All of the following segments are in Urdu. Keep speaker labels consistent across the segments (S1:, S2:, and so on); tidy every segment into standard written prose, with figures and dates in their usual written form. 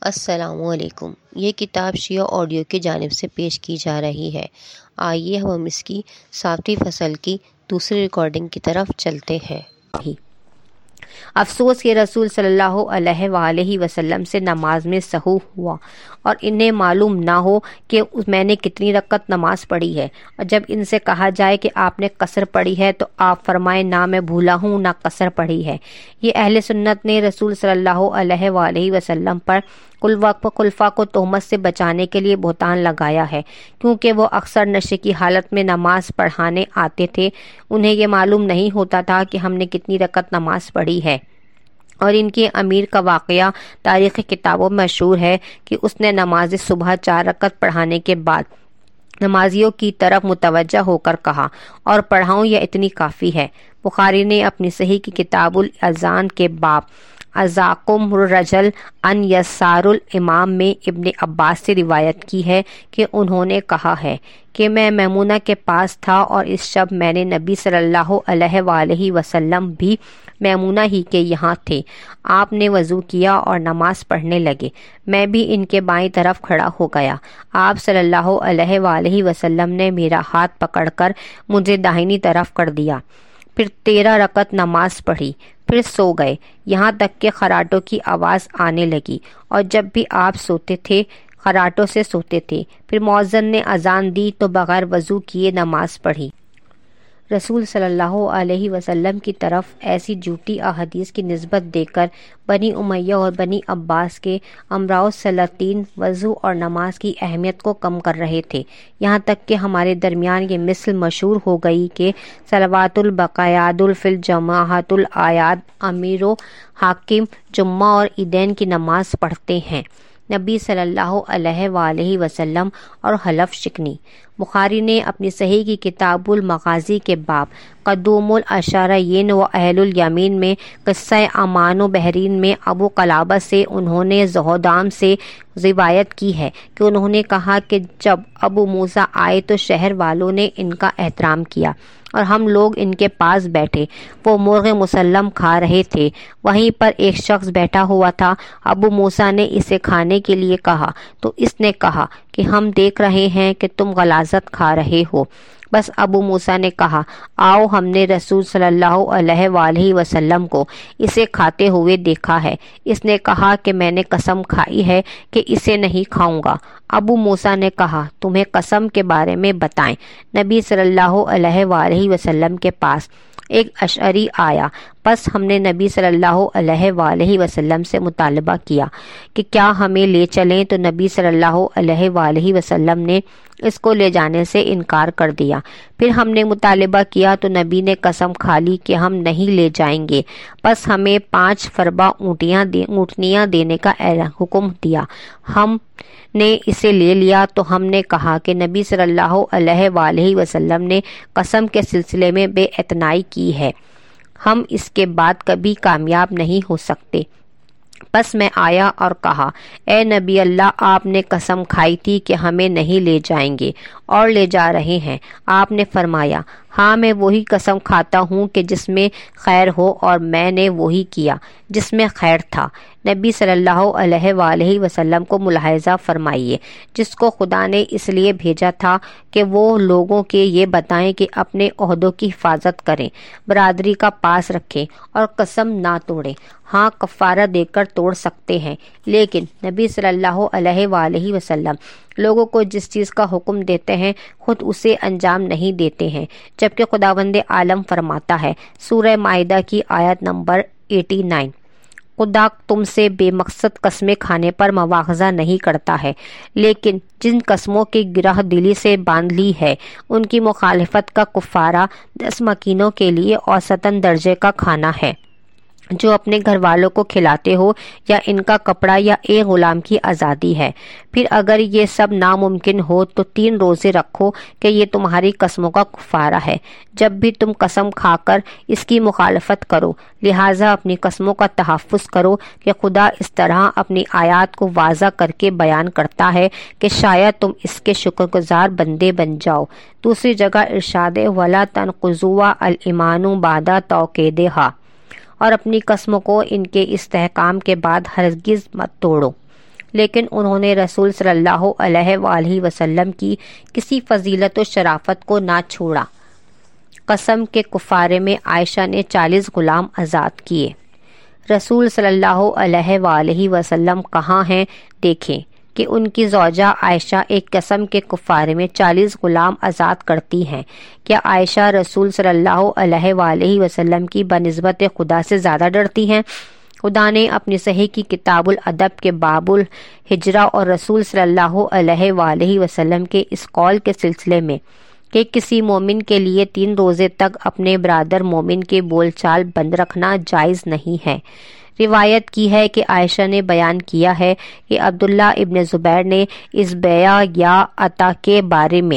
S1: السلام علیکم۔ یہ کتاب شیعہ آڈیو کی جانب سے پیش کی جا رہی ہے۔ آئیے ہم اس کی ساتویں فصل کی دوسری ریکارڈنگ کی طرف چلتے ہیں۔
S2: افسوس کہ رسول صلی اللہ علیہ وآلہ وسلم سے نماز میں سہو ہوا اور انہیں معلوم نہ ہو کہ میں نے کتنی رکعت نماز پڑھی ہے، اور جب ان سے کہا جائے کہ آپ نے قصر پڑھی ہے تو آپ فرمائیں نہ میں بھولا ہوں نہ قصر پڑھی ہے۔ یہ اہل سنت نے رسول صلی اللہ علیہ وآلہ وسلم پر خلفاء کو تہمت سے بچانے کے لیے بہتان لگایا ہے، کیونکہ وہ اکثر نشے کی حالت میں نماز پڑھانے آتے تھے۔ انہیں یہ معلوم نہیں ہوتا تھا کہ ہم نے کتنی رکعت نماز پڑھی ہے، اور ان کے امیر کا واقعہ تاریخی کتابوں میں مشہور ہے کہ اس نے نماز صبح 4 رکعت پڑھانے کے بعد نمازیوں کی طرف متوجہ ہو کر کہا، اور پڑھاؤں یا اتنی کافی ہے۔ بخاری نے اپنی صحیح کی کتاب الاذان کے باب ازاکم الرجل ان یسار الامام میں ابن عباس سے روایت کی ہے کہ انہوں نے کہا ہے کہ میں میمونہ کے پاس تھا، اور اس شب میں نے نبی صلی اللہ علیہ وآلہ وسلم بھی میمونہ ہی کے یہاں تھے۔ آپ نے وضو کیا اور نماز پڑھنے لگے، میں بھی ان کے بائیں طرف کھڑا ہو گیا۔ آپ صلی اللہ علیہ وآلہ وسلم نے میرا ہاتھ پکڑ کر مجھے داہنی طرف کر دیا، پھر 13 رکعت نماز پڑھی، پھر سو گئے، یہاں تک کہ خراٹوں کی آواز آنے لگی، اور جب بھی آپ سوتے تھے خراٹوں سے سوتے تھے۔ پھر مؤذن نے اذان دی تو بغیر وضو کیے نماز پڑھی۔ رسول صلی اللہ علیہ وسلم کی طرف ایسی جھوٹی احادیث کی نسبت دے کر بنی امیہ اور بنی عباس کے امراء السلاطین وضو اور نماز کی اہمیت کو کم کر رہے تھے، یہاں تک کہ ہمارے درمیان یہ مثل مشہور ہو گئی کہ صلوات البقایاد فی الجماعۃ الایاد، امیر و حاکم جمعہ اور عیدین کی نماز پڑھتے ہیں، نبی صلی اللہ علیہ وآلہ وسلم اور حلف شکنی۔ بخاری نے اپنی صحیح کی کتاب المغازی کے باب قدوم الاشعریین و اہل الیمین میں قصہ امان و بحرین میں ابو قلابہ سے انہوں نے زہدام سے روایت کی ہے کہ انہوں نے کہا کہ جب ابو موسیٰ آئے تو شہر والوں نے ان کا احترام کیا اور ہم لوگ ان کے پاس بیٹھے۔ وہ مرغ مسلم کھا رہے تھے، وہیں پر ایک شخص بیٹھا ہوا تھا۔ ابو موسیٰ نے اسے کھانے کے لیے کہا تو اس نے کہا کہ ہم دیکھ رہے ہیں کہ تم غلاظت کھا رہے ہو۔ بس ابو موسیٰ نے کہا آؤ، ہم نے رسول صلی اللہ علیہ وآلہ وسلم کو اسے کھاتے ہوئے دیکھا ہے۔ اس نے کہا کہ میں نے قسم کھائی ہے کہ اسے نہیں کھاؤں گا۔ ابو موسیٰ نے کہا تمہیں قسم کے بارے میں بتائیں۔ نبی صلی اللہ علیہ وآلہ وسلم کے پاس ایک اشعری آیا، پس ہم نے نبی صلی اللہ علیہ وآلہ وسلم سے مطالبہ کیا کہ کیا ہمیں لے چلیں، تو نبی صلی اللہ علیہ وآلہ وسلم نے اس کو لے جانے سے انکار کر دیا۔ پھر ہم نے مطالبہ کیا تو نبی نے قسم کھا لی کہ ہم نہیں لے جائیں گے، پس ہمیں 5 فربہ اونٹنیاں دینے کا حکم دیا۔ ہم نے اسے لے لیا تو ہم نے کہا کہ نبی صلی اللہ علیہ وآلہ وسلم نے قسم کے سلسلے میں بے اعتنائی کی ہے، ہم اس کے بعد کبھی کامیاب نہیں ہو سکتے۔ پس میں آیا اور کہا اے نبی اللہ، آپ نے قسم کھائی تھی کہ ہمیں نہیں لے جائیں گے اور لے جا رہے ہیں۔ آپ نے فرمایا ہاں، میں وہی قسم کھاتا ہوں کہ جس میں خیر ہو، اور میں نے وہی کیا جس میں خیر تھا۔ نبی صلی اللہ علیہ وآلہ وسلم کو ملاحظہ فرمائیے، جس کو خدا نے اس لیے بھیجا تھا کہ وہ لوگوں کے یہ بتائیں کہ اپنے عہدوں کی حفاظت کریں، برادری کا پاس رکھیں اور قسم نہ توڑیں۔ ہاں، کفارہ دے کر توڑ سکتے ہیں، لیکن نبی صلی اللہ علیہ وآلہ وسلم لوگوں کو جس چیز کا حکم دیتے ہیں خود اسے انجام نہیں دیتے ہیں، جبکہ خداوند عالم فرماتا ہے سورہ مائدہ کی آیت نمبر 89، خدا تم سے بے مقصد قسمیں کھانے پر مواخذہ نہیں کرتا ہے، لیکن جن قسموں کی گرہ دلی سے باندھ لی ہے ان کی مخالفت کا کفارہ 10 مسکینوں کے لیے اوسطاً درجے کا کھانا ہے، جو اپنے گھر والوں کو کھلاتے ہو، یا ان کا کپڑا یا ایک غلام کی آزادی ہے۔ پھر اگر یہ سب ناممکن ہو تو 3 روزے رکھو کہ یہ تمہاری قسموں کا کفارہ ہے۔ جب بھی تم قسم کھا کر اس کی مخالفت کرو، لہٰذا اپنی قسموں کا تحفظ کرو کہ خدا اس طرح اپنی آیات کو واضح کر کے بیان کرتا ہے کہ شاید تم اس کے شکر گزار بندے بن جاؤ۔ دوسری جگہ ارشاد وَلَا تَنْقُضُوهَا الْإِيمَانُ بَعْدَ تَوْكِيدِهَا، اور اپنی قسموں کو ان کے استحکام کے بعد ہرگز مت توڑو۔ لیکن انہوں نے رسول صلی اللہ علیہ وآلہ وسلم کی کسی فضیلت و شرافت کو نہ چھوڑا۔ قسم کے کفارے میں عائشہ نے 40 غلام آزاد کیے۔ رسول صلی اللہ علیہ وآلہ وسلم کہاں ہیں؟ دیکھیں کہ ان کی زوجہ عائشہ ایک قسم کے کفارے میں 40 غلام آزاد کرتی ہیں۔ کیا عائشہ رسول صلی اللہ علیہ وآلہ وسلم کی بنسبت خدا سے زیادہ ڈرتی ہیں؟ خدا نے اپنی صحیح کی کتاب الادب کے باب الہجرہ اور رسول صلی اللہ علیہ وآلہ وسلم کے اس قول کے سلسلے میں کہ کسی مومن کے لیے 3 روزے تک اپنے برادر مومن کے بول چال بند رکھنا جائز نہیں ہے، روایت کی ہے کہ عائشہ نے بیان کیا ہے کہ عبداللہ ابن زبیر نے اس بیع یا عطا کے بارے میں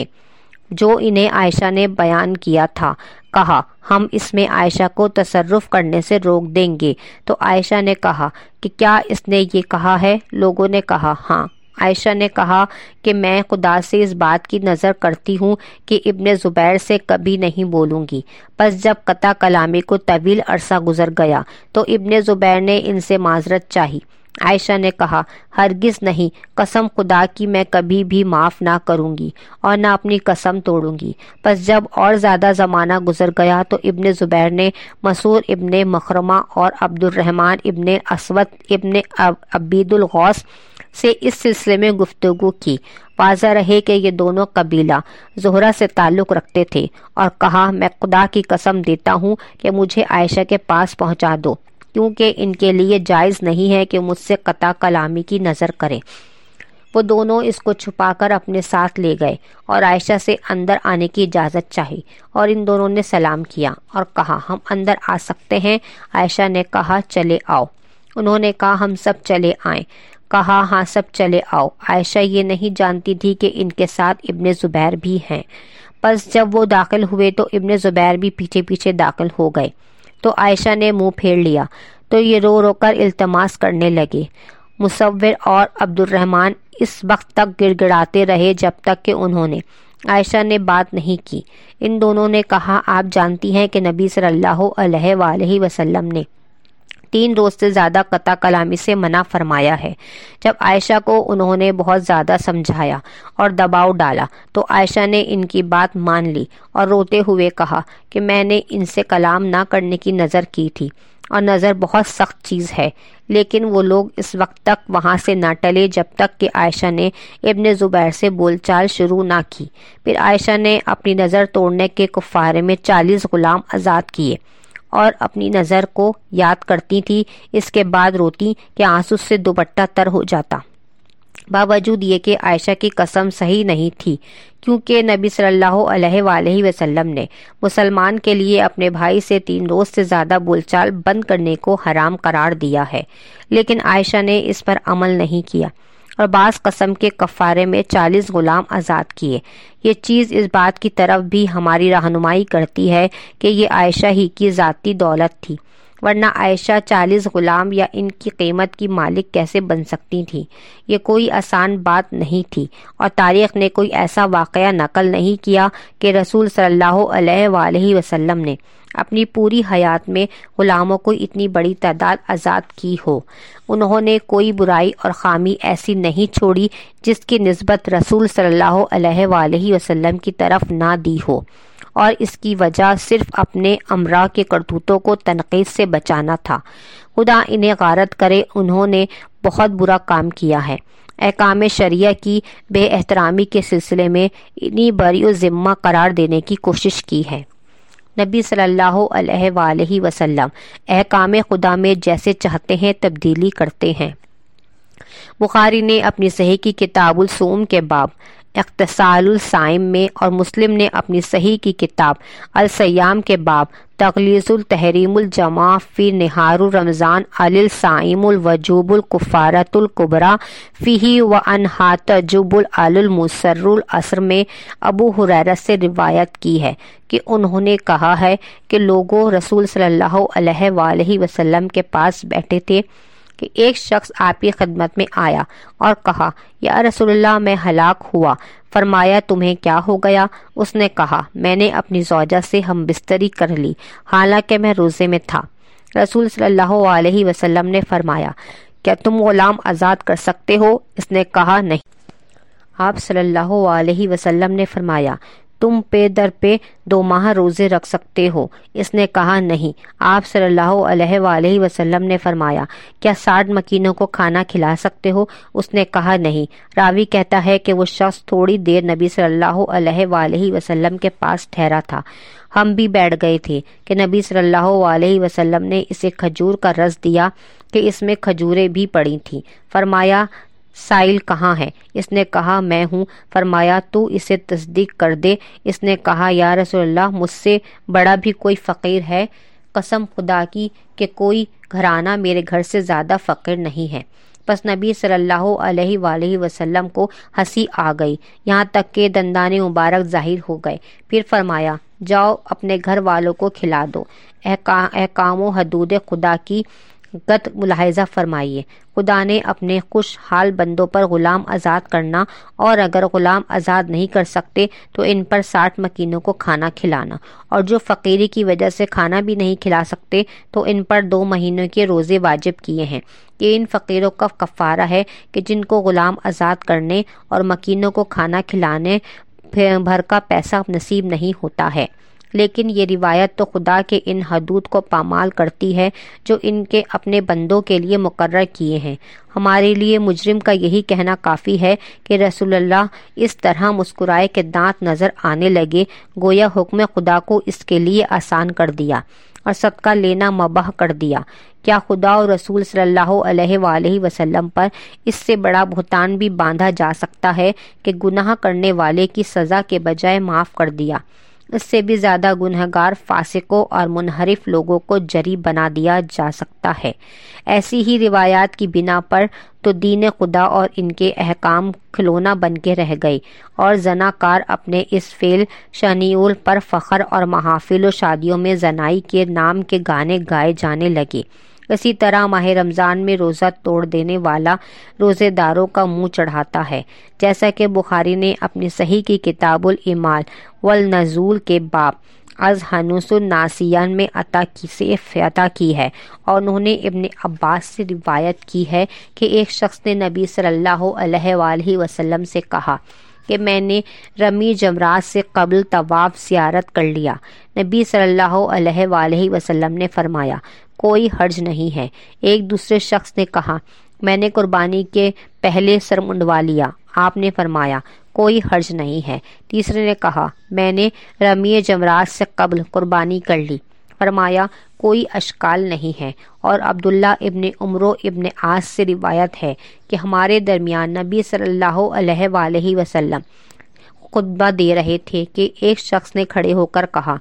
S2: جو انہیں عائشہ نے بیان کیا تھا کہا، ہم اس میں عائشہ کو تصرف کرنے سے روک دیں گے۔ تو عائشہ نے کہا کہ کیا اس نے یہ کہا ہے؟ لوگوں نے کہا ہاں۔ عائشہ نے کہا کہ میں خدا سے اس بات کی نظر کرتی ہوں کہ ابن زبیر سے کبھی نہیں بولوں گی۔ پس جب قطع کلامی کو طویل عرصہ گزر گیا تو ابن زبیر نے ان سے معذرت چاہی۔ عائشہ نے کہا ہرگز نہیں، قسم خدا کی میں کبھی بھی معاف نہ کروں گی اور نہ اپنی قسم توڑوں گی۔ پس جب اور زیادہ زمانہ گزر گیا تو ابن زبیر نے مسعور ابن مخرمہ اور عبد الرحمن ابن اسود ابن عبید الغوث سے اس سلسلے میں گفتگو کی۔ واضح رہے کہ یہ دونوں قبیلہ زہرہ سے تعلق رکھتے تھے، اور کہا میں خدا کی قسم دیتا ہوں کہ مجھے عائشہ کے پاس پہنچا دو، کیونکہ ان کے لیے جائز نہیں ہے کہ مجھ سے قطع کلامی کی نظر کرے۔ وہ دونوں اس کو چھپا کر اپنے ساتھ لے گئے اور عائشہ سے اندر آنے کی اجازت چاہی، اور ان دونوں نے سلام کیا اور کہا ہم اندر آ سکتے ہیں؟ عائشہ نے کہا چلے آؤ۔ انہوں نے کہا ہم سب چلے آئیں۔ کہا ہاں سب چلے آؤ۔ عائشہ یہ نہیں جانتی تھی کہ ان کے ساتھ ابن زبیر بھی ہیں۔ پس جب وہ داخل ہوئے تو ابن زبیر بھی پیچھے پیچھے داخل ہو گئے، تو عائشہ نے منہ پھیر لیا تو یہ رو رو کر التماس کرنے لگے۔ مصور اور عبد الرحمن اس وقت تک گڑ گڑاتے رہے جب تک کہ انہوں نے عائشہ نے بات نہیں کی۔ ان دونوں نے کہا آپ جانتی ہیں کہ نبی صلی اللہ علیہ وآلہ وسلم نے 3 روز سے زیادہ قطع کلامی سے منع فرمایا ہے۔ جب عائشہ کو انہوں نے بہت زیادہ سمجھایا اور دباؤ ڈالا تو عائشہ نے ان کی بات مان لی اور روتے ہوئے کہا کہ میں نے ان سے کلام نہ کرنے کی نظر کی تھی، اور نظر بہت سخت چیز ہے، لیکن وہ لوگ اس وقت تک وہاں سے نہ ٹلے جب تک کہ عائشہ نے ابن زبیر سے بول چال شروع نہ کی۔ پھر عائشہ نے اپنی نظر توڑنے کے کفارے میں 40 غلام آزاد کیے اور اپنی نظر کو یاد کرتی تھی، اس کے بعد روتی کہ آنسو سے دوپٹہ تر ہو جاتا، باوجود یہ کہ عائشہ کی قسم صحیح نہیں تھی، کیونکہ نبی صلی اللہ علیہ وآلہ وسلم نے مسلمان کے لیے اپنے بھائی سے 3 روز سے زیادہ بول چال بند کرنے کو حرام قرار دیا ہے، لیکن عائشہ نے اس پر عمل نہیں کیا اور بعض قسم کے کفارے میں 40 غلام آزاد کیے۔ یہ چیز اس بات کی طرف بھی ہماری رہنمائی کرتی ہے کہ یہ عائشہ ہی کی ذاتی دولت تھی، ورنہ عائشہ 40 غلام یا ان کی قیمت کی مالک کیسے بن سکتی تھی؟ یہ کوئی آسان بات نہیں تھی، اور تاریخ نے کوئی ایسا واقعہ نقل نہیں کیا کہ رسول صلی اللہ علیہ وآلہ وسلم نے اپنی پوری حیات میں غلاموں کو اتنی بڑی تعداد آزاد کی ہو۔ انہوں نے کوئی برائی اور خامی ایسی نہیں چھوڑی جس کی نسبت رسول صلی اللہ علیہ وآلہ وسلم کی طرف نہ دی ہو، اور اس کی وجہ صرف اپنے امراء کے کرتوتوں کو تنقید سے بچانا تھا۔ خدا انہیں غارت کرے، انہوں نے بہت برا کام کیا ہے۔ احکام شریعہ کی بے احترامی کے سلسلے میں انہیں بری ذمہ قرار دینے کی کوشش کی ہے۔ نبی صلی اللہ علیہ وآلہ وسلم احکام خدا میں جیسے چاہتے ہیں تبدیلی کرتے ہیں۔ بخاری نے اپنی صحیح کی کتاب الصوم کے باب اغتسال الصائم میں، اور مسلم نے اپنی صحیح کی کتاب الصیام کے باب تغلیظ التحریم الجماع فی نہار رمضان علی الصائم الوجوب الکفارۃ الکبریٰ فیہ وانہا تجب علی المسر العصر میں ابو ہریرہ سے روایت کی ہے کہ انہوں نے کہا ہے کہ لوگوں رسول صلی اللہ علیہ وآلہ وسلم کے پاس بیٹھے تھے کہ ایک شخص آپ کی خدمت میں آیا اور کہا یا رسول اللہ میں ہلاک ہوا۔ فرمایا تمہیں کیا ہو گیا؟ اس نے کہا میں نے اپنی زوجہ سے ہم بستری کر لی حالانکہ میں روزے میں تھا۔ رسول صلی اللہ علیہ وسلم نے فرمایا کیا تم غلام آزاد کر سکتے ہو؟ اس نے کہا نہیں۔ آپ صلی اللہ علیہ وسلم نے فرمایا تم پے در پہ 2 ماہ روزے رکھ سکتے ہو؟ اس نے کہا نہیں۔ آپ صلی اللہ علیہ وآلہ وسلم نے فرمایا کیا 60 مسکینوں کو کھانا کھلا سکتے ہو؟ اس نے کہا نہیں۔ راوی کہتا ہے کہ وہ شخص تھوڑی دیر نبی صلی اللہ علیہ وآلہ وسلم کے پاس ٹھہرا تھا۔ ہم بھی بیٹھ گئے تھے کہ نبی صلی اللہ علیہ وسلم نے اسے کھجور کا رس دیا کہ اس میں کھجوریں بھی پڑی تھیں۔ فرمایا سائل کہاں ہے؟ اس نے کہا میں ہوں۔ فرمایا تو اسے تصدیق کر دے۔ اس نے کہا یا رسول اللہ مجھ سے بڑا بھی کوئی فقیر ہے؟ قسم خدا کی کہ کوئی گھرانہ میرے گھر سے زیادہ فقیر نہیں ہے۔ پس نبی صلی اللہ علیہ وآلہ وسلم کو ہنسی آ گئی، یہاں تک کہ دندان مبارک ظاہر ہو گئے۔ پھر فرمایا جاؤ اپنے گھر والوں کو کھلا دو۔ احکام و حدود خدا کی گت ملاحظہ فرمائیے۔ خدا نے اپنے خوش حال بندوں پر غلام آزاد کرنا، اور اگر غلام آزاد نہیں کر سکتے تو ان پر 60 مسکینوں کو کھانا کھلانا، اور جو فقیری کی وجہ سے کھانا بھی نہیں کھلا سکتے تو ان پر 2 مہینوں کے روزے واجب کیے ہیں۔ یہ ان فقیروں کا کفارہ ہے کہ جن کو غلام آزاد کرنے اور مسکینوں کو کھانا کھلانے بھر کا پیسہ نصیب نہیں ہوتا ہے۔ لیکن یہ روایت تو خدا کے ان حدود کو پامال کرتی ہے جو ان کے اپنے بندوں کے لیے مقرر کیے ہیں۔ ہمارے لیے مجرم کا یہی کہنا کافی ہے کہ رسول اللہ اس طرح مسکرائے کہ دانت نظر آنے لگے، گویا حکم خدا کو اس کے لیے آسان کر دیا اور صدقہ لینا مباح کر دیا۔ کیا خدا اور رسول صلی اللہ علیہ وآلہ وسلم پر اس سے بڑا بہتان بھی باندھا جا سکتا ہے کہ گناہ کرنے والے کی سزا کے بجائے معاف کر دیا؟ اس سے بھی زیادہ گنہگار فاسقوں اور منحرف لوگوں کو جری بنا دیا جا سکتا ہے۔ ایسی ہی روایات کی بنا پر تو دین خدا اور ان کے احکام کھلونا بن کے رہ گئے، اور زناکار اپنے اس فعل شنیعول پر فخر اور محافل و شادیوں میں زنائی کے نام کے گانے گائے جانے لگے۔ اسی طرح ماہ رمضان میں روزہ توڑ دینے والا روزے داروں کا منہ چڑھاتا ہے، جیسا کہ بخاری نے اپنی صحیح کی کتاب الایمان والنزول کے باب از حنوس الناسیان میں عطا کی ہے، اور انہوں نے ابن عباس سے روایت کی ہے کہ ایک شخص نے نبی صلی اللہ علیہ وآلہ وسلم سے کہا کہ میں نے رمی جمرات سے قبل طواف زیارت کر لیا۔ نبی صلی اللہ علیہ وآلہ وسلم نے فرمایا کوئی حرج نہیں ہے۔ ایک دوسرے شخص نے کہا میں نے قربانی کے پہلے سر منڈوا لیا۔ آپ نے فرمایا کوئی حرج نہیں ہے۔ تیسرے نے کہا میں نے رمی جمرات سے قبل قربانی کر لی۔ فرمایا کوئی اشکال نہیں ہے۔ اور عبداللہ ابن عمرو ابن عاص سے روایت ہے کہ ہمارے درمیان نبی صلی اللہ علیہ وآلہ وسلم خطبہ دے رہے تھے کہ ایک شخص نے کھڑے ہو کر کہا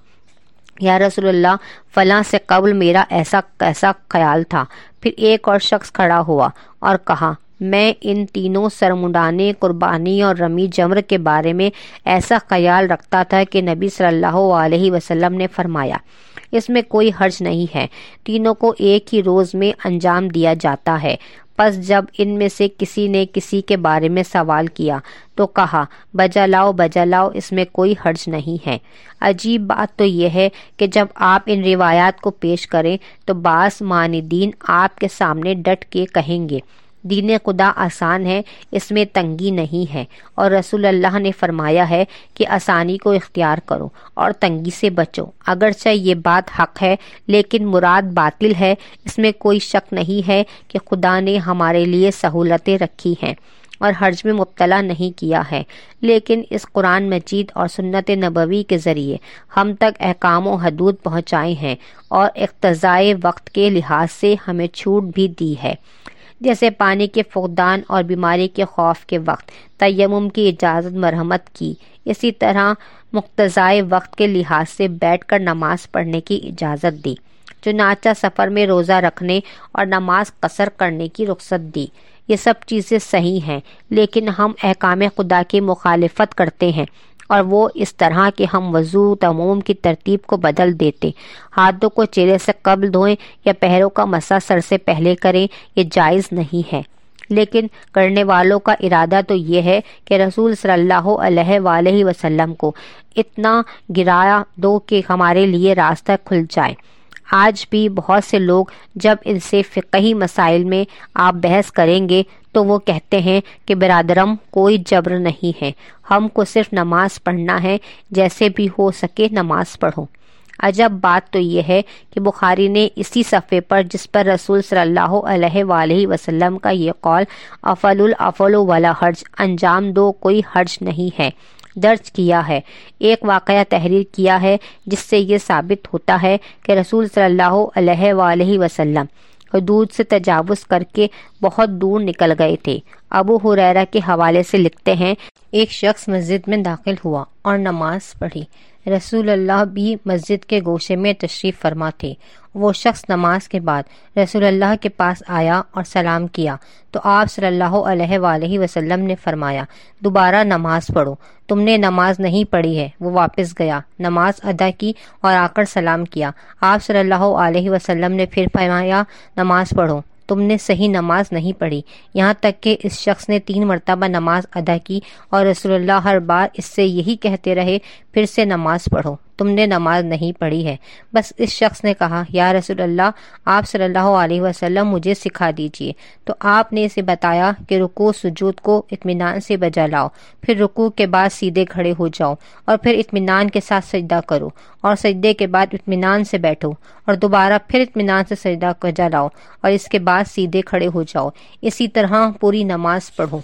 S2: یا رسول اللہ فلاں سے قبل میرا ایسا خیال تھا۔ پھر ایک اور شخص کھڑا ہوا اور کہا میں ان تینوں سرمنڈانے، قربانی اور رمی جمر کے بارے میں ایسا خیال رکھتا تھا کہ نبی صلی اللہ علیہ وسلم نے فرمایا اس میں کوئی حرج نہیں ہے، تینوں کو ایک ہی روز میں انجام دیا جاتا ہے۔ پس جب ان میں سے کسی نے کسی کے بارے میں سوال کیا تو کہا بجا لاؤ، اس میں کوئی حرج نہیں ہے۔ عجیب بات تو یہ ہے کہ جب آپ ان روایات کو پیش کریں تو بعض معاندین آپ کے سامنے ڈٹ کے کہیں گے دین خدا آسان ہے، اس میں تنگی نہیں ہے، اور رسول اللہ نے فرمایا ہے کہ آسانی کو اختیار کرو اور تنگی سے بچو۔ اگرچہ یہ بات حق ہے لیکن مراد باطل ہے۔ اس میں کوئی شک نہیں ہے کہ خدا نے ہمارے لیے سہولتیں رکھی ہیں اور حرج میں مبتلا نہیں کیا ہے، لیکن اس قرآن مجید اور سنت نبوی کے ذریعے ہم تک احکام و حدود پہنچائے ہیں اور اقتضائے وقت کے لحاظ سے ہمیں چھوٹ بھی دی ہے، جیسے پانی کے فقدان اور بیماری کے خوف کے وقت تیمم کی اجازت مرحمت کی، اسی طرح مقتضائے وقت کے لحاظ سے بیٹھ کر نماز پڑھنے کی اجازت دی، چنانچہ سفر میں روزہ رکھنے اور نماز قصر کرنے کی رخصت دی۔ یہ سب چیزیں صحیح ہیں، لیکن ہم احکام خدا کی مخالفت کرتے ہیں، اور وہ اس طرح کہ ہم وضو تیمم کی ترتیب کو بدل دیتے، ہاتھوں کو چہرے سے قبل دھوئیں یا پیروں کا مسح سر سے پہلے کریں، یہ جائز نہیں ہے۔ لیکن کرنے والوں کا ارادہ تو یہ ہے کہ رسول صلی اللہ علیہ وآلہ وسلم کو اتنا گرا دو کہ ہمارے لیے راستہ کھل جائے۔ آج بھی بہت سے لوگ جب ان سے فقہی مسائل میں آپ بحث کریں گے تو وہ کہتے ہیں کہ برادرم کوئی جبر نہیں ہے، ہم کو صرف نماز پڑھنا ہے، جیسے بھی ہو سکے نماز پڑھو۔ عجب بات تو یہ ہے کہ بخاری نے اسی صفحے پر جس پر رسول صلی اللہ علیہ وآلہ وسلم کا یہ قول افل الافل ولا حرج، انجام دو کوئی حرج نہیں ہے، درج کیا ہے، ایک واقعہ تحریر کیا ہے جس سے یہ ثابت ہوتا ہے کہ رسول صلی اللہ علیہ وآلہ وسلم حدود سے تجاوز کر کے بہت دور نکل گئے تھے۔ ابو ہریرہ کے حوالے سے لکھتے ہیں، ایک شخص مسجد میں داخل ہوا اور نماز پڑھی، رسول اللہ بھی مسجد کے گوشے میں تشریف فرما تھے۔ وہ شخص نماز کے بعد رسول اللہ کے پاس آیا اور سلام کیا تو آپ صلی اللہ علیہ وآلہ وسلم نے فرمایا، دوبارہ نماز پڑھو، تم نے نماز نہیں پڑھی ہے۔ وہ واپس گیا، نماز ادا کی اور آ کر سلام کیا۔ آپ صلی اللہ علیہ وسلم نے پھر فرمایا، نماز پڑھو، تم نے صحیح نماز نہیں پڑھی، یہاں تک کہ اس شخص نے 3 مرتبہ نماز ادا کی اور رسول اللہ ہر بار اس سے یہی کہتے رہے، پھر سے نماز پڑھو، تم نے نماز نہیں پڑھی ہے۔ بس اس شخص نے کہا، یا رسول اللہ، آپ صلی اللہ علیہ وسلم مجھے سکھا دیجئے۔ تو آپ نے اسے بتایا کہ رکوع سجود کو اطمینان سے بجا لاؤ، پھر رکوع کے بعد سیدھے کھڑے ہو جاؤ اور پھر اطمینان کے ساتھ سجدہ کرو اور سجدے کے بعد اطمینان سے بیٹھو اور دوبارہ پھر اطمینان سے سجدہ بجا لاؤ اور اس کے بعد سیدھے کھڑے ہو جاؤ، اسی طرح پوری نماز پڑھو۔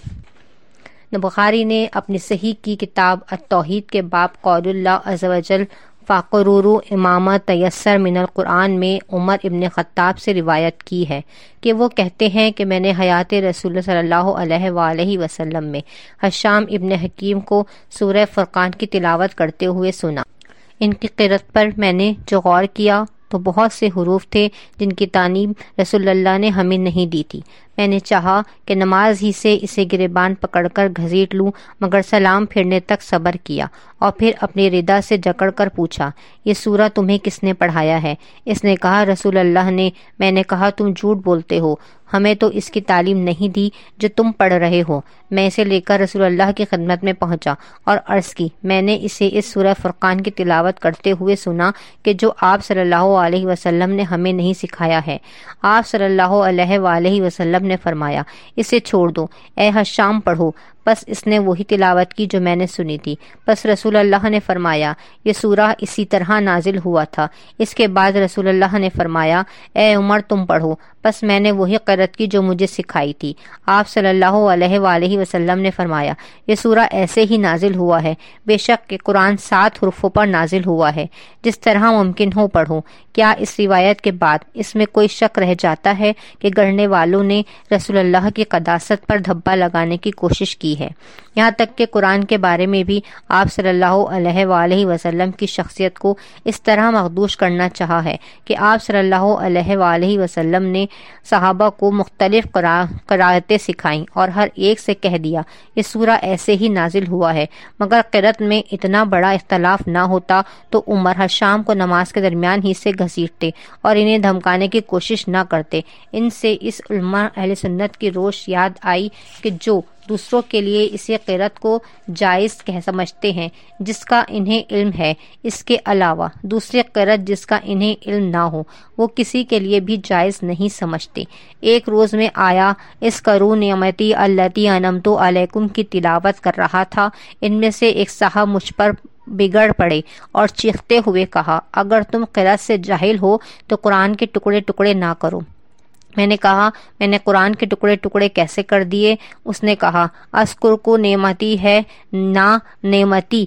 S2: بخاری نے اپنی صحیح کی کتاب التوحید کے باب قول اللہ عز وجل فَقْرُرُوا امامہ تیسر من القرآن میں عمر ابن خطاب سے روایت کی ہے کہ وہ کہتے ہیں کہ میں نے حیات رسول صلی اللہ علیہ وآلہ وسلم میں ہشام ابن حکیم کو سورہ فرقان کی تلاوت کرتے ہوئے سنا۔ ان کی قرأت پر میں نے جو غور کیا تو بہت سے حروف تھے جن کی تعلیم رسول اللہ نے ہمیں نہیں دی تھی۔ میں نے چاہا کہ نماز ہی سے اسے گریبان پکڑ کر گھسیٹ لوں، مگر سلام پھرنے تک صبر کیا اور پھر اپنی ردا سے جکڑ کر پوچھا، یہ سورہ تمہیں کس نے پڑھایا ہے؟ اس نے کہا، رسول اللہ نے۔ میں نے کہا، تم جھوٹ بولتے ہو، ہمیں تو اس کی تعلیم نہیں دی جو تم پڑھ رہے ہو۔ میں اسے لے کر رسول اللہ کی خدمت میں پہنچا اور عرض کی، میں نے اسے اس سورہ فرقان کی تلاوت کرتے ہوئے سنا کہ جو آپ صلی اللہ علیہ وسلم نے ہمیں نہیں سکھایا ہے۔ آپ صلی اللہ علیہ وآلہ وسلم نے فرمایا، اسے چھوڑ دو، اے ہشام پڑھو۔ بس اس نے وہی تلاوت کی جو میں نے سنی تھی۔ بس رسول اللہ نے فرمایا، یہ سورہ اسی طرح نازل ہوا تھا۔ اس کے بعد رسول اللہ نے فرمایا، اے عمر تم پڑھو۔ بس میں نے وہی قرأت کی جو مجھے سکھائی تھی۔ آپ صلی اللہ علیہ وآلہ وسلم نے فرمایا، یہ سورہ ایسے ہی نازل ہوا ہے، بے شک کہ قرآن 7 حروفوں پر نازل ہوا ہے، جس طرح ممکن ہو پڑھو۔ کیا اس روایت کے بعد اس میں کوئی شک رہ جاتا ہے کہ گڑھنے والوں نے رسول اللہ کی قداست پر دھبا لگانے کی کوشش کی ہے؟ یہاں تک کہ قرآن کے بارے میں بھی آپ صلی اللہ علیہ وآلہ وسلم کی شخصیت کو اس طرح مخدوش کرنا چاہا ہے کہ آپ صلی اللہ علیہ وآلہ وسلم نے صحابہ کو مختلف قرائتیں سکھائیں اور ہر ایک سے کہہ دیا، یہ سورہ ایسے ہی نازل ہوا ہے۔ مگر قرأت میں اتنا بڑا اختلاف نہ ہوتا تو عمر ہشام کو نماز کے درمیان ہی سے گھسیٹتے اور انہیں دھمکانے کی کوشش نہ کرتے۔ ان سے اس علماء اہل سنت کی روش یاد آئی کہ جو دوسروں کے لیے اسے قرأت کو جائز سمجھتے ہیں جس کا انہیں علم ہے، اس کے علاوہ دوسری قرأت جس کا انہیں علم نہ ہو، وہ کسی کے لیے بھی جائز نہیں سمجھتے۔ ایک روز میں آیا اذکروا نعمتی التی انعمت علیکم کی تلاوت کر رہا تھا، ان میں سے ایک صاحب مجھ پر بگڑ پڑے اور چیختے ہوئے کہا، اگر تم قرأت سے جاہل ہو تو قرآن کے ٹکڑے ٹکڑے نہ کرو۔ میں نے کہا، میں نے قرآن کے ٹکڑے ٹکڑے کیسے کر دیے؟ اس نے کہا، اذکر کو نعمتی ہے نہ نعمتی۔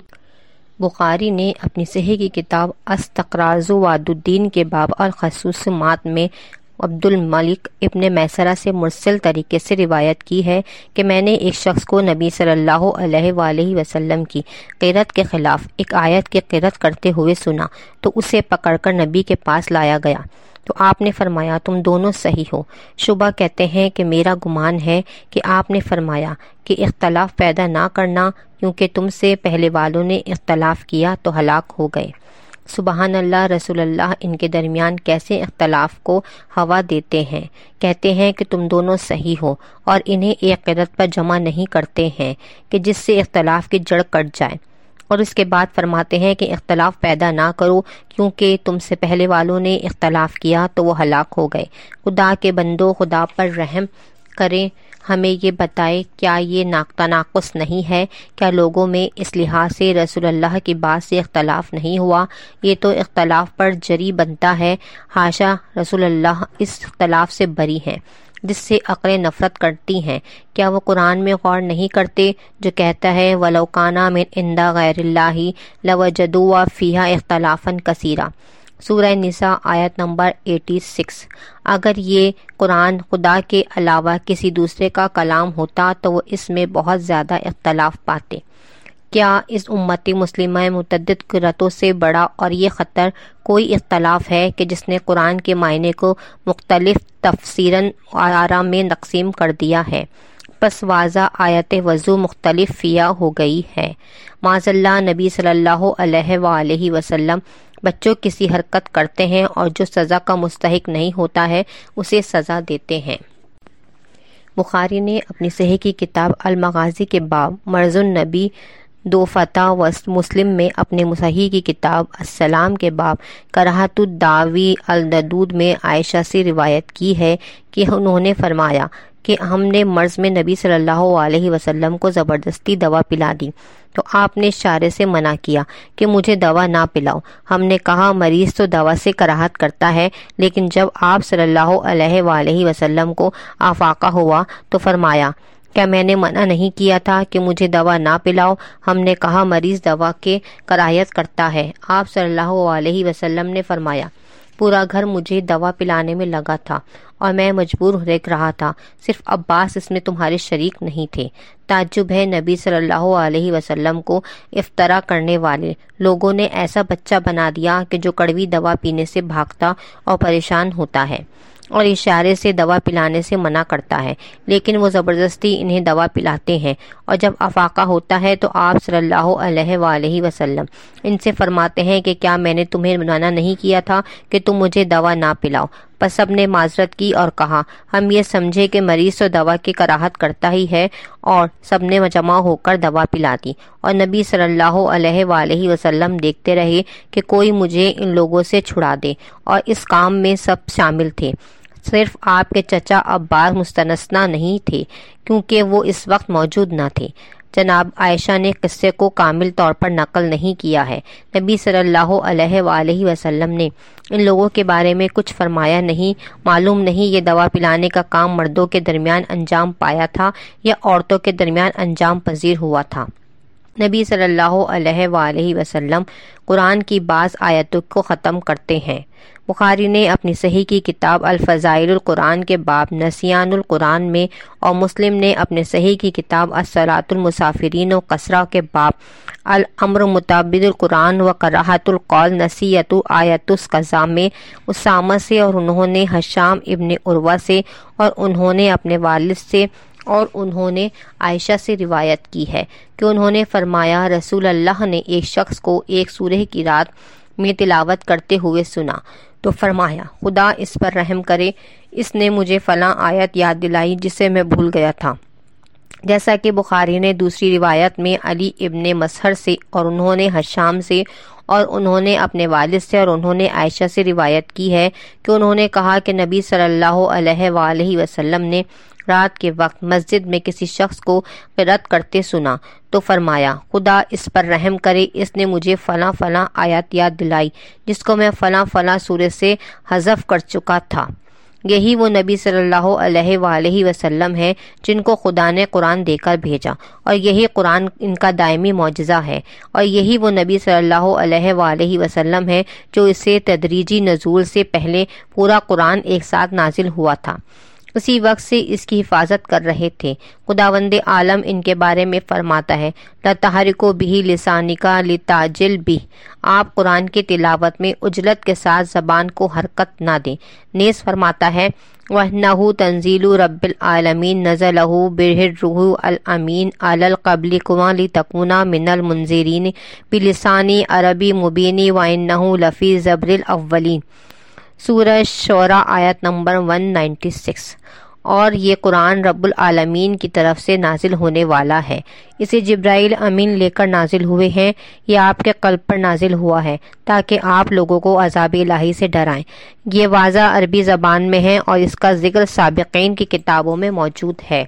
S2: بخاری نے اپنی صحیح کی کتاب استقراض وعد الدین کے باب الخصوصات میں عبد الملک ابن میسرہ سے مرسل طریقے سے روایت کی ہے کہ میں نے ایک شخص کو نبی صلی اللہ علیہ وآلہ وسلم کی قرأت کے خلاف ایک آیت کی قرأت کرتے ہوئے سنا تو اسے پکڑ کر نبی کے پاس لایا گیا تو آپ نے فرمایا، تم دونوں صحیح ہو۔ شعبہ کہتے ہیں کہ میرا گمان ہے کہ آپ نے فرمایا کہ اختلاف پیدا نہ کرنا، کیونکہ تم سے پہلے والوں نے اختلاف کیا تو ہلاک ہو گئے۔ سبحان اللہ، رسول اللہ ان کے درمیان کیسے اختلاف کو ہوا دیتے ہیں، کہتے ہیں کہ تم دونوں صحیح ہو اور انہیں ایک قرأت پر جمع نہیں کرتے ہیں کہ جس سے اختلاف کی جڑ کٹ جائے۔ اور اس کے بعد فرماتے ہیں کہ اختلاف پیدا نہ کرو، کیونکہ تم سے پہلے والوں نے اختلاف کیا تو وہ ہلاک ہو گئے۔ خدا کے بندو، خدا پر رحم کریں، ہمیں یہ بتائے کیا یہ تناقض نہیں ہے؟ کیا لوگوں میں اس لحاظ سے رسول اللہ کی بات سے اختلاف نہیں ہوا؟ یہ تو اختلاف پر جری بنتا ہے۔ حاشا، رسول اللہ اس اختلاف سے بری ہیں جس سے عقلیں نفرت کرتی ہیں۔ کیا وہ قرآن میں غور نہیں کرتے جو کہتا ہے وَلَوْ كَانَ مِنْ عِنْدِ غَيْرِ اللَّهِ لَوَجَدُوا فِيهَا اخْتِلَافًا كَثِيرًا؟ سورہ نساء آیت نمبر 86۔ اگر یہ قرآن خدا کے علاوہ کسی دوسرے کا کلام ہوتا تو وہ اس میں بہت زیادہ اختلاف پاتے۔ کیا اس امت مسلمہ متعدد قرتوں سے بڑا اور یہ خطر کوئی اختلاف ہے کہ جس نے قرآن کے معنی کو مختلف تفسیراً آراء میں تقسیم کر دیا ہے؟ پس واضح آیت وضو مختلف فیہ ہو گئی ہے۔ معاذ اللہ، نبی صلی اللہ علیہ وآلہ وسلم بچوں کسی حرکت کرتے ہیں اور جو سزا کا مستحق نہیں ہوتا ہے اسے سزا دیتے ہیں۔ بخاری نے اپنی صحیح کی کتاب المغازی کے باب مرض النبی 2 فتح و مسلم میں اپنے صحیح کی کتاب السلام کے باب کراہت الدعوی الدودود میں عائشہ سے روایت کی ہے کہ انہوں نے فرمایا کہ ہم نے مرض میں نبی صلی اللہ علیہ وسلم کو زبردستی دوا پلا دی تو آپ نے اشارے سے منع کیا کہ مجھے دوا نہ پلاؤ۔ ہم نے کہا مریض تو دوا سے کراہت کرتا ہے، لیکن جب آپ صلی اللہ علیہ وآلہ وسلم کو آفاقہ ہوا تو فرمایا کیا میں نے منع نہیں کیا تھا کہ مجھے دوا نہ پلاؤ؟ ہم نے کہا مریض دوا کے کراہت کرتا ہے۔ آپ صلی اللہ علیہ وسلم نے فرمایا پورا گھر مجھے دوا پلانے میں لگا تھا اور میں مجبور دیکھ رہا تھا، صرف عباس اس میں تمہارے شریک نہیں تھے۔ تعجب ہے، نبی صلی اللہ علیہ وسلم کو افترا کرنے والے لوگوں نے ایسا بچہ بنا دیا کہ جو کڑوی دوا پینے سے بھاگتا اور پریشان ہوتا ہے اور اشارے سے دوا پلانے سے منع کرتا ہے، لیکن وہ زبردستی انہیں دوا پلاتے ہیں، اور جب افاقہ ہوتا ہے تو آپ صلی اللہ علیہ وآلہ وسلم ان سے فرماتے ہیں کہ کیا میں نے تمہیں منع نہیں کیا تھا کہ تم مجھے دوا نہ پلاؤ؟ پس سب نے معذرت کی اور کہا ہم یہ سمجھے کہ مریض تو دوا کی کراہت کرتا ہی ہے، اور سب نے جمع ہو کر دوا پلا دی، اور نبی صلی اللہ علیہ وآلہ وسلم دیکھتے رہے کہ کوئی مجھے ان لوگوں سے چھڑا دے، اور اس کام میں سب شامل تھے، صرف آپ کے چچا عباس مستثنیٰ نہیں تھے کیونکہ وہ اس وقت موجود نہ تھے۔ جناب عائشہ نے قصے کو کامل طور پر نقل نہیں کیا ہے۔ نبی صلی اللہ علیہ وآلہ وسلم نے ان لوگوں کے بارے میں کچھ فرمایا نہیں۔ معلوم نہیں یہ دوا پلانے کا کام مردوں کے درمیان انجام پایا تھا یا عورتوں کے درمیان انجام پذیر ہوا تھا۔ نبی صلی اللہ علیہ وآلہ وسلم قرآن کی بعض آیتوں کو ختم کرتے ہیں۔ بخاری نے اپنی صحیح کی کتاب الفضائل القرآن کے باب نسیان القرآن میں، اور مسلم نے اپنے صحیح کی کتاب الصلاۃ المسافرین و قصرہ کے باب الامر مطابق القرآن و کراہت القول نسیت آیت القضاء میں اسامہ سے، اور انہوں نے ہشام ابن عروہ سے، اور انہوں نے اپنے والد سے، اور انہوں نے عائشہ سے روایت کی ہے کہ انہوں نے فرمایا رسول اللہ نے ایک شخص کو ایک سورہ کی رات میں تلاوت کرتے ہوئے سنا تو فرمایا خدا اس پر رحم کرے، اس نے مجھے فلاں آیت یاد دلائی جسے میں بھول گیا تھا۔ جیسا کہ بخاری نے دوسری روایت میں علی ابن مسہر سے، اور انہوں نے ہشام سے، اور انہوں نے اپنے والد سے، اور انہوں نے عائشہ سے روایت کی ہے کہ انہوں نے کہا کہ نبی صلی اللہ علیہ وآلہ وسلم نے رات کے وقت مسجد میں کسی شخص کو قرأت کرتے سنا تو فرمایا خدا اس پر رحم کرے، اس نے مجھے فلاں فلاں آیات یاد دلائی جس کو میں فلاں فلاں سورہ سے حذف کر چکا تھا۔ یہی وہ نبی صلی اللہ علیہ وآلہ وسلم ہیں جن کو خدا نے قرآن دے کر بھیجا، اور یہی قرآن ان کا دائمی معجزہ ہے، اور یہی وہ نبی صلی اللہ علیہ وآلہ وسلم ہیں جو اسے تدریجی نزول سے پہلے پورا قرآن ایک ساتھ نازل ہوا تھا، اسی وقت سے اس کی حفاظت کر رہے تھے۔ خداوند عالم ان کے بارے میں فرماتا ہے لَتَحْرِكُ بِهِ لِسَانِكَ لِتَعْجِلَ بِهِ، آپ قرآن کی تلاوت میں عجلت کے ساتھ زبان کو حرکت نہ دیں۔ نیز فرماتا ہے وَإِنَّهُ تَنزِيلُ رَبِّ الْعَالَمِينَ نَزَلَهُ بِهِ الرُّوحُ الْأَمِينُ عَلَى الْقَلْبِ لِتَكُونَ مِنَ الْمُنذِرِينَ بِلِسَانٍ عَرَبِيٍّ مُبِينٍ وَإِنَّهُ لَفِي زَبُرِ الْأَوَّلِينَ۔ سورہ شعراء آیت نمبر 196۔ اور یہ قرآن رب العالمین کی طرف سے نازل ہونے والا ہے۔ اسے جبرائیل امین لے کر نازل ہوئے ہیں۔ یہ آپ کے قلب پر نازل ہوا ہے تاکہ آپ لوگوں کو عذاب الہی سے ڈرائیں۔ یہ واضح عربی زبان میں ہے اور اس کا ذکر سابقین کی کتابوں میں موجود ہے،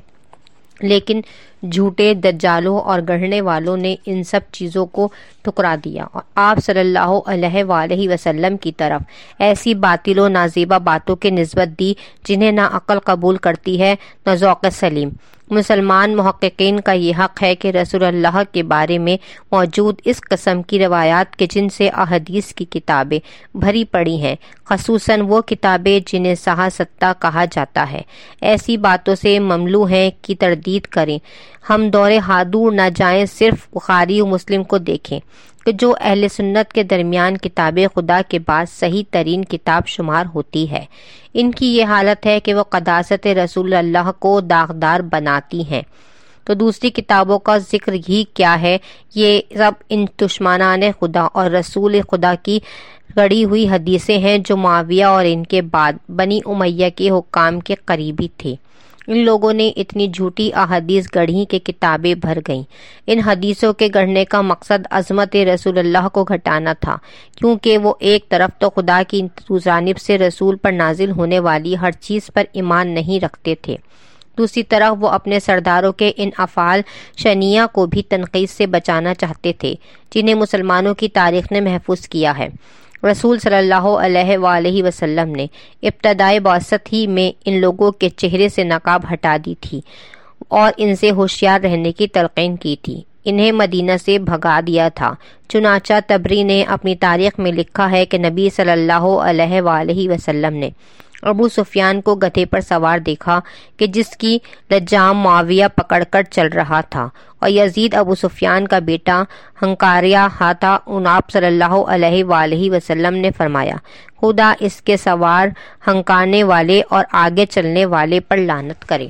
S2: لیکن جھوٹے دجالوں اور گڑھنے والوں نے ان سب چیزوں کو ٹھکرا دیا اور آپ صلی اللہ علیہ وآلہ وسلم کی طرف ایسی باطل و نازیبہ باتوں کی نسبت دی جنہیں نہ عقل قبول کرتی ہے نہ ذوق سلیم۔ مسلمان محققین کا یہ حق ہے کہ رسول اللہ کے بارے میں موجود اس قسم کی روایات کے جن سے احادیث کی کتابیں بھری پڑی ہیں، خصوصاً وہ کتابیں جنہیں صحاح ستہ کہا جاتا ہے، ایسی باتوں سے مملو ہیں کی تردید کریں۔ ہم دور حاضر نہ جائیں، صرف بخاری و مسلم کو دیکھیں کہ جو اہل سنت کے درمیان کتاب خدا کے بعد صحیح ترین کتاب شمار ہوتی ہے۔ ان کی یہ حالت ہے کہ وہ قداست رسول اللہ کو داغدار بناتی ہیں، تو دوسری کتابوں کا ذکر ہی کیا ہے۔ یہ سب ان دشمنان خدا اور رسول خدا کی گڑھی ہوئی حدیثیں ہیں جو معاویہ اور ان کے بعد بنی امیہ کے حکام کے قریبی تھے۔ ان لوگوں نے اتنی جھوٹی احادیث گڑھی کہ کتابیں بھر گئیں۔ ان حدیثوں کے گڑھنے کا مقصد عظمت رسول اللہ کو گھٹانا تھا، کیونکہ وہ ایک طرف تو خدا کی جانب سے رسول پر نازل ہونے والی ہر چیز پر ایمان نہیں رکھتے تھے، دوسری طرف وہ اپنے سرداروں کے ان افعال شنیعہ کو بھی تنقید سے بچانا چاہتے تھے جنہیں مسلمانوں کی تاریخ نے محفوظ کیا ہے۔ رسول صلی اللہ علیہ وآلہ وسلم نے ابتدائے بعثت ہی میں ان لوگوں کے چہرے سے نقاب ہٹا دی تھی اور ان سے ہوشیار رہنے کی تلقین کی تھی، انہیں مدینہ سے بھگا دیا تھا۔ چنانچہ طبری نے اپنی تاریخ میں لکھا ہے کہ نبی صلی اللہ علیہ وآلہ وسلم نے ابو سفیان کو گدھے پر سوار دیکھا کہ جس کی لجام معاویہ پکڑ کر چل رہا تھا، اور یزید ابو سفیان کا بیٹا ہنکاریا تھا۔ آپ صلی اللہ علیہ وآلہ وسلم نے فرمایا، خدا اس کے سوار، ہنکانے والے اور آگے چلنے والے پر لعنت کرے۔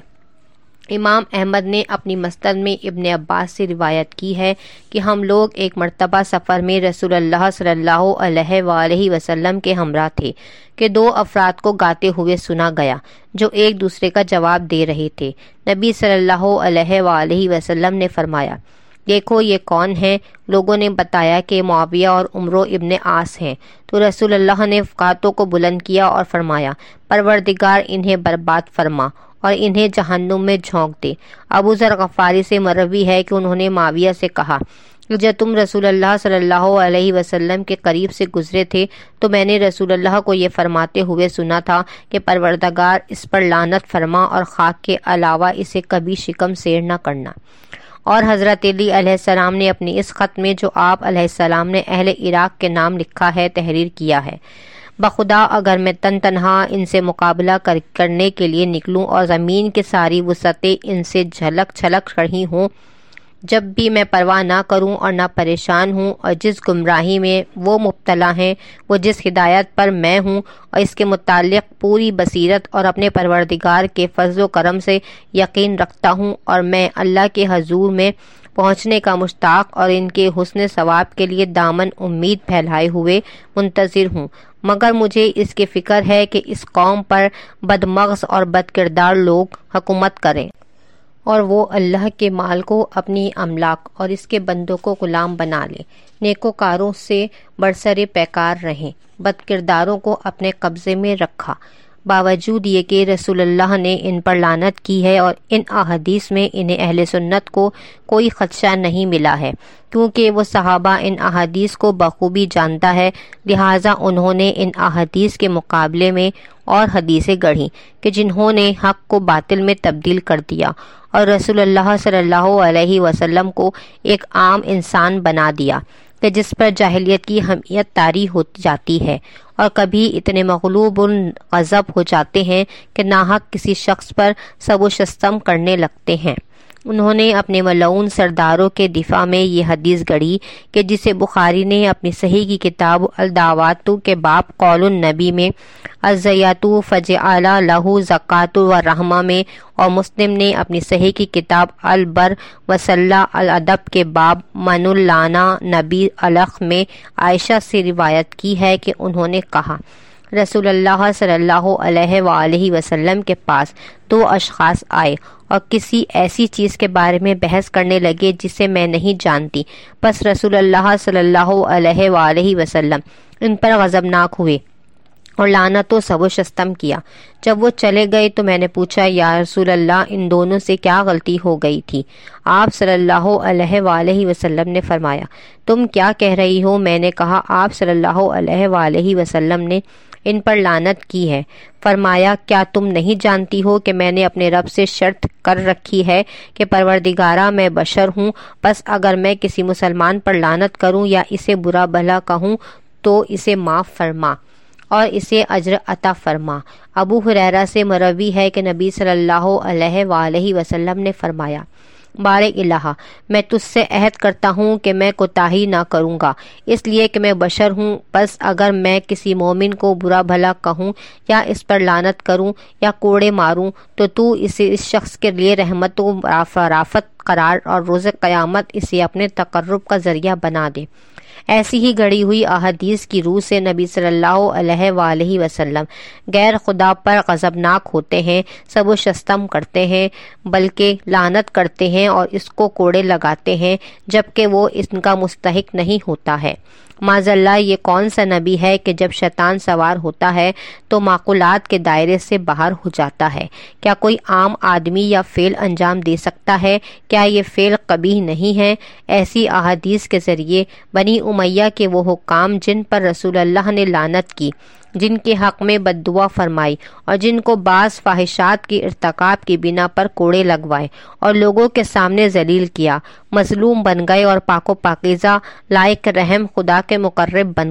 S2: امام احمد نے اپنی مسند میں ابن عباس سے روایت کی ہے کہ ہم لوگ ایک مرتبہ سفر میں رسول اللہ صلی اللہ علیہ وآلہ وسلم کے ہمراہ تھے کہ دو افراد کو گاتے ہوئے سنا گیا جو ایک دوسرے کا جواب دے رہے تھے۔ نبی صلی اللہ علیہ وآلہ وسلم نے فرمایا، دیکھو یہ کون ہیں؟ لوگوں نے بتایا کہ معاویہ اور عمرو ابن عاص ہیں۔ تو رسول اللہ نے گاتوں کو بلند کیا اور فرمایا، پروردگار انہیں برباد فرما اور انہیں جہنم میں جھونک دے۔ ابو ذر غفاری سے مروی ہے کہ انہوں نے معاویہ سے کہا کہ جب تم رسول اللہ صلی اللہ علیہ وسلم کے قریب سے گزرے تھے تو میں نے رسول اللہ کو یہ فرماتے ہوئے سنا تھا کہ پروردگار اس پر لعنت فرما اور خاک کے علاوہ اسے کبھی شکم سیر نہ کرنا۔ اور حضرت علی علیہ السلام نے اپنے اس خط میں جو آپ علیہ السلام نے اہل عراق کے نام لکھا ہے تحریر کیا ہے، بخدا اگر میں تنہا ان سے مقابلہ کرنے کے لیے نکلوں اور زمین کی ساری وسعتیں ان سے جھلک چھلک رہی ہوں، جب بھی میں پرواہ نہ کروں اور نہ پریشان ہوں، اور جس گمراہی میں وہ مبتلا ہیں، وہ جس ہدایت پر میں ہوں، اور اس کے متعلق پوری بصیرت اور اپنے پروردگار کے فضل و کرم سے یقین رکھتا ہوں، اور میں اللہ کے حضور میں پہنچنے کا مشتاق اور ان کے حسن ثواب کے لیے دامن امید پھیلائے ہوئے منتظر ہوں، مگر مجھے اس کی فکر ہے کہ اس قوم پر بدمغز اور بد کردار لوگ حکومت کریں اور وہ اللہ کے مال کو اپنی املاک اور اس کے بندوں کو غلام بنا لیں، نیکوکاروں سے برسر پیکار رہیں، بد کرداروں کو اپنے قبضے میں رکھا۔ باوجود یہ کہ رسول اللہ نے ان پر لعنت کی ہے اور ان احادیث میں انہیں اہل سنت کو کوئی خدشہ نہیں ملا ہے، کیونکہ وہ صحابہ ان احادیث کو بخوبی جانتا ہے، لہٰذا انہوں نے ان احادیث کے مقابلے میں اور حدیثیں گڑھی کہ جنہوں نے حق کو باطل میں تبدیل کر دیا اور رسول اللہ صلی اللہ علیہ وسلم کو ایک عام انسان بنا دیا کہ جس پر جاہلیت کی حمیت طاری ہو جاتی ہے، اور کبھی اتنے مغلوب الغضب ہو جاتے ہیں کہ ناحق کسی شخص پر سب و شستم کرنے لگتے ہیں۔ انہوں نے اپنے ملعون سرداروں کے دفاع میں یہ حدیث گڑھی کہ جسے بخاری نے اپنی صحیح کی کتاب الدعوات کے باب قول النبی میں، الزیات فجعل لہ زکات و رحمہ میں، اور مسلم نے اپنی صحیح کی کتاب البر وصلہ الادب کے باب من اللانا نبی الخ میں عائشہ سے روایت کی ہے کہ انہوں نے کہا، رسول اللہ صلی اللہ علیہ وآلہ وسلم کے پاس 2 اشخاص آئے اور کسی ایسی چیز کے بارے میں بحث کرنے لگے جسے میں نہیں جانتی. پس رسول اللہ صلی اللہ علیہ وآلہ وسلم ان پر غضبناک ہوئے اور لعنت و سب و شتم کیا. جب وہ چلے گئے تو میں نے پوچھا یا رسول اللہ ان دونوں سے کیا غلطی ہو گئی تھی؟ آپ صلی اللہ علیہ وآلہ وسلم نے فرمایا تم کیا کہہ رہی ہو؟ میں نے کہا آپ صلی اللہ علیہ وآلہ وسلم نے ان پر لعنت کی ہے. فرمایا کیا تم نہیں جانتی ہو کہ میں نے اپنے رب سے شرط کر رکھی ہے کہ پروردگارہ میں بشر ہوں، بس اگر میں کسی مسلمان پر لعنت کروں یا اسے برا بھلا کہوں تو اسے معاف فرما اور اسے اجر عطا فرما. ابو ہریرہ سے مروی ہے کہ نبی صلی اللہ علیہ وآلہ وسلم نے فرمایا بارک الہ میں تجھ سے عہد کرتا ہوں کہ میں کوتاہی نہ کروں گا، اس لیے کہ میں بشر ہوں. بس اگر میں کسی مومن کو برا بھلا کہوں یا اس پر لعنت کروں یا کوڑے ماروں تو اسے اس شخص کے لیے رحمت و رافت قرار اور روز قیامت اسے اپنے تقرب کا ذریعہ بنا دے. ایسی ہی گڑی ہوئی احادیث کی روح سے نبی صلی اللہ علیہ وآلہ وسلم غیر خدا پر غضبناک ہوتے ہیں، سب و شتم کرتے ہیں، بلکہ لعنت کرتے ہیں اور اس کو کوڑے لگاتے ہیں جبکہ وہ ان کا مستحق نہیں ہوتا ہے. معاذ اللہ یہ کون سا نبی ہے کہ جب شیطان سوار ہوتا ہے تو معقولات کے دائرے سے باہر ہو جاتا ہے؟ کیا کوئی عام آدمی یا فعل انجام دے سکتا ہے؟ کیا یہ فعل قبیح نہیں ہے؟ ایسی احادیث کے ذریعے بنی امیہ کے وہ حکام جن پر رسول اللہ نے لعنت کی، جن کے حق میں بد دعا فرمائی اور جن کو بعض فاحشات کی ارتکاب کی بنا پر کوڑے لگوائے اور لوگوں کے سامنے ذلیل کیا، مظلوم بن گئے اور پاک و پاکیزہ لائق رحم خدا کے مقرب بن